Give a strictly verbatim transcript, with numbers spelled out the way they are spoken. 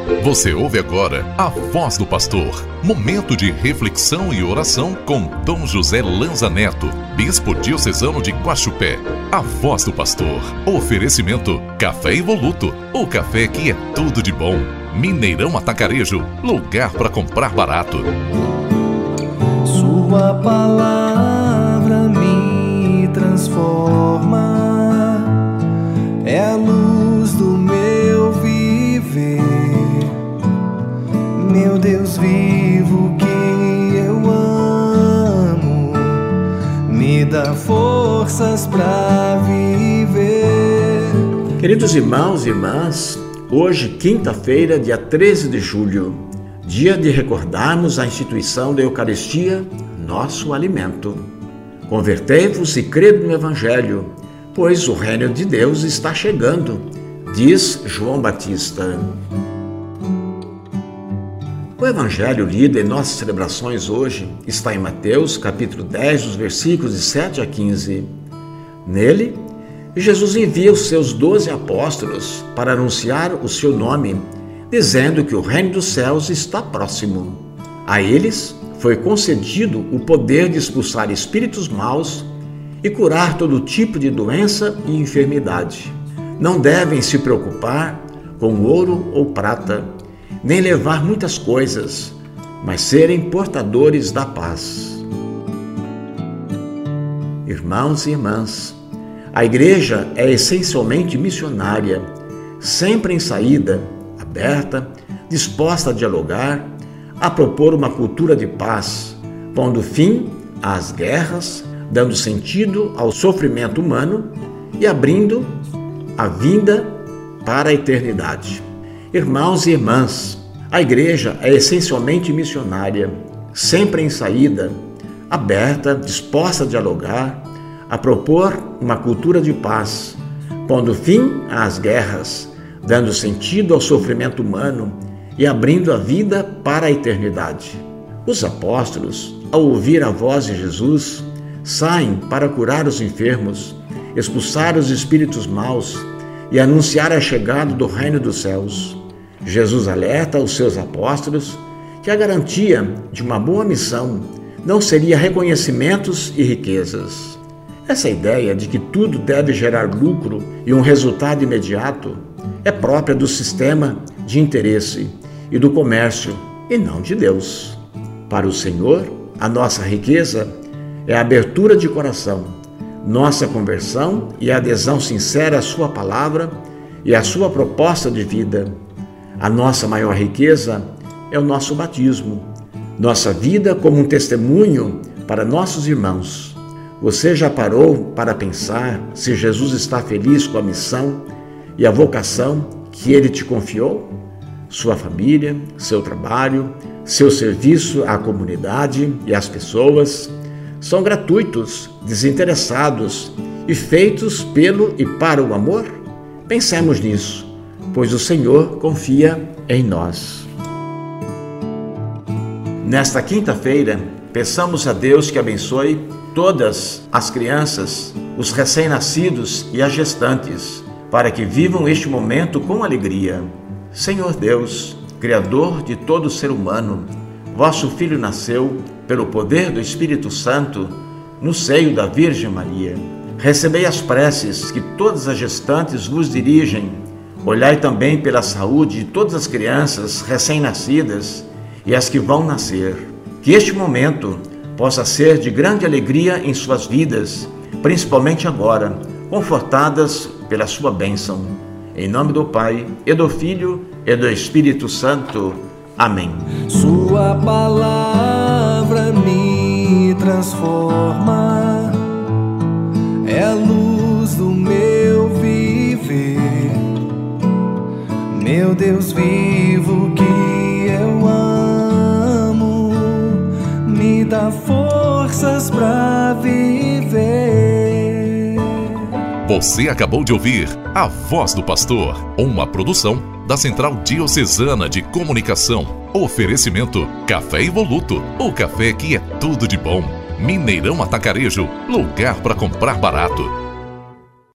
Você ouve agora a Voz do Pastor, momento de reflexão e oração com Dom José Lanza Neto, bispo diocesano de Guaxupé. A Voz do Pastor, oferecimento Café Evoluto, o café que é tudo de bom. Mineirão Atacarejo, lugar para comprar barato. Sua palavra me transforma, é a luz do meu viver. Meu Deus vivo que eu amo, me dá forças para viver. Queridos irmãos e irmãs, hoje, quinta-feira, dia treze de julho, dia de recordarmos a instituição da Eucaristia, nosso alimento. Convertei-vos e crede no Evangelho, pois o reino de Deus está chegando, diz João Batista. O Evangelho lido em nossas celebrações hoje está em Mateus, capítulo dez, os versículos de sete a quinze. Nele, Jesus envia os seus doze apóstolos para anunciar o seu nome, dizendo que o reino dos céus está próximo. A eles foi concedido o poder de expulsar espíritos maus e curar todo tipo de doença e enfermidade. Não devem se preocupar com ouro ou prata, nem levar muitas coisas, mas serem portadores da paz. Irmãos e irmãs, a igreja é essencialmente missionária, sempre em saída, aberta, disposta a dialogar, a propor uma cultura de paz, pondo fim às guerras, dando sentido ao sofrimento humano e abrindo a vinda para a eternidade. Irmãos e irmãs, a igreja é essencialmente missionária, sempre em saída, aberta, disposta a dialogar, a propor uma cultura de paz, pondo fim às guerras, dando sentido ao sofrimento humano e abrindo a vida para a eternidade. Os apóstolos, ao ouvir a voz de Jesus, saem para curar os enfermos, expulsar os espíritos maus e anunciar a chegada do reino dos céus. Jesus alerta os seus apóstolos que a garantia de uma boa missão não seria reconhecimentos e riquezas. Essa ideia de que tudo deve gerar lucro e um resultado imediato é própria do sistema de interesse e do comércio, e não de Deus. Para o Senhor, a nossa riqueza é a abertura de coração, nossa conversão e a adesão sincera à sua palavra e à sua proposta de vida. A nossa maior riqueza é o nosso batismo, nossa vida como um testemunho para nossos irmãos. Você já parou para pensar se Jesus está feliz com a missão e a vocação que Ele te confiou? Sua família, seu trabalho, seu serviço à comunidade e às pessoas são gratuitos, desinteressados e feitos pelo e para o amor? Pensemos nisso, pois o Senhor confia em nós. Nesta quinta-feira, peçamos a Deus que abençoe todas as crianças, os recém-nascidos e as gestantes, para que vivam este momento com alegria. Senhor Deus, Criador de todo ser humano, vosso Filho nasceu, pelo poder do Espírito Santo, no seio da Virgem Maria. Recebei as preces que todas as gestantes vos dirigem. Olhai também pela saúde de todas as crianças recém-nascidas e as que vão nascer. Que este momento possa ser de grande alegria em suas vidas, principalmente agora, confortadas pela sua bênção. Em nome do Pai, e do Filho, e do Espírito Santo. Amém. Sua palavra me transforma, é a luz do meu viver. Meu Deus vivo que eu amo, me dá forças para viver. Você acabou de ouvir A Voz do Pastor, uma produção da Central Diocesana de Comunicação. Oferecimento Café Evoluto, o café que é tudo de bom. Mineirão Atacarejo, lugar para comprar barato.